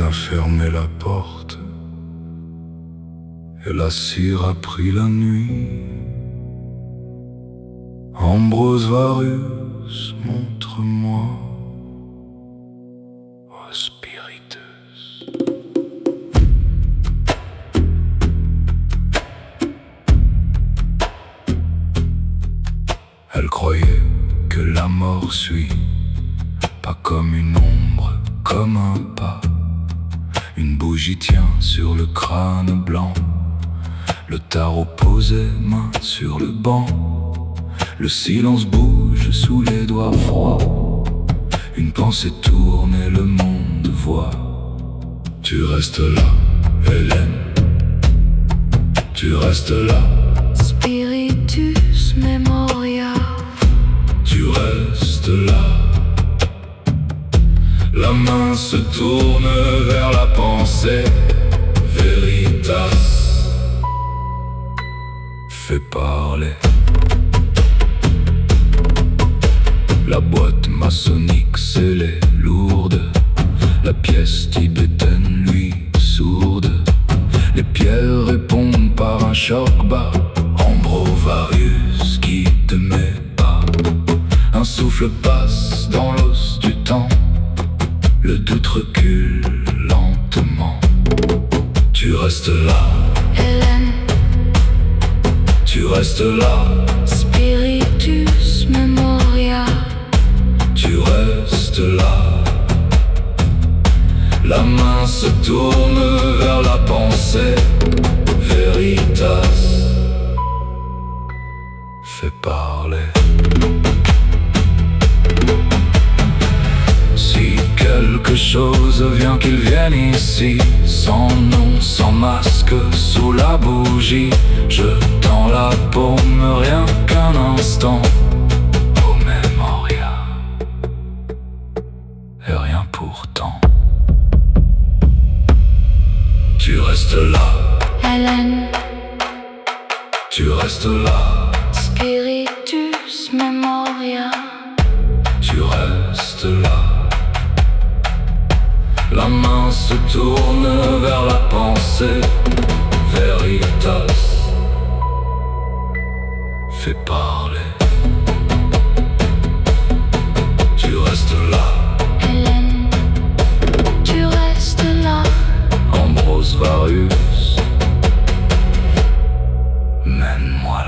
a fermé la porte et la cire a pris la nuit. Ambrose Varius, montre-moi, ô spiriteuse. Elle croyait que la mort suit, pas comme une ombre, comme un pas. Une bougie tient sur le crâne blanc, le tarot posé, main sur le banc. Le silence bouge sous les doigts froids. Une pensée tourne et le monde voit. Tu restes là, Hélène. Tu restes là, Spiritus Memoria. tu restes là. La main se tourne vers la pensée. Veritas fait parler. La boîte maçonnique scellée, lourde. La pièce tibétaine, lui, sourde. Les pierres répondent par un choc bas. Ambrovarius guide mes pas. Un souffle passe dans l'os du temps. Le doute recule lentement. Tu restes là, Hélène. tu restes là. Spiritus Memoria. Tu restes là. La main se tourne vers la pensée. Veritas fait parler. Si quelque chose vient, qu'il vienne ici, sans nom, sans masque, sous la bougie. Je tends la paume, rien qu'un instant. Au mémoria. Et rien pourtant. Tu restes là, Hélène. tu restes là, Spiritus Memoria. tu restes là. La main se tourne vers la pensée. Veritas fait parler. Tu restes là, Hélène. Tu restes là. Ambrose Varius, mène-moi